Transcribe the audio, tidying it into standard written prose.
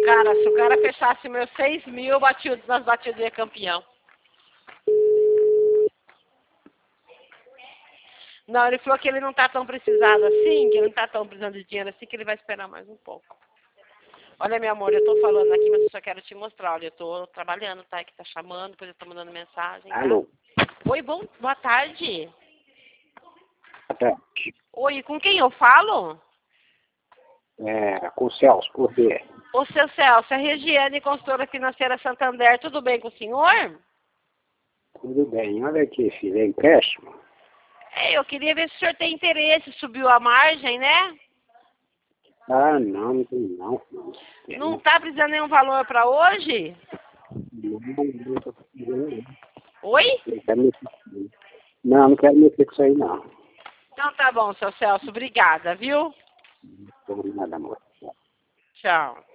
Cara, se o cara fechasse meus 6 mil, nós batíamos de campeão. Não, ele falou que ele não tá tão precisado assim, que ele não tá tão precisando de dinheiro assim, que ele vai esperar mais um pouco. Olha, meu amor, eu tô falando aqui, mas eu só quero te mostrar. Olha, eu tô trabalhando, tá? Que tá chamando, depois eu tô mandando mensagem, tá? Alô? Oi, boa tarde. Até. Oi, com quem eu falo? Com o Celso, por quê? Ô, seu Celso, a Regiane, consultora financeira Santander, tudo bem com o senhor? Tudo bem. Olha aqui, filho, é empréstimo? Eu queria ver se o senhor tem interesse, subiu a margem, né? Ah, não, não tem não. Não tá precisando nenhum valor para hoje? Não tô precisando, não. Oi? Não quero mexer com isso. Não quero mexer com isso aí, não. Então tá bom, seu Celso, obrigada, viu? Não nada, amor. Tchau.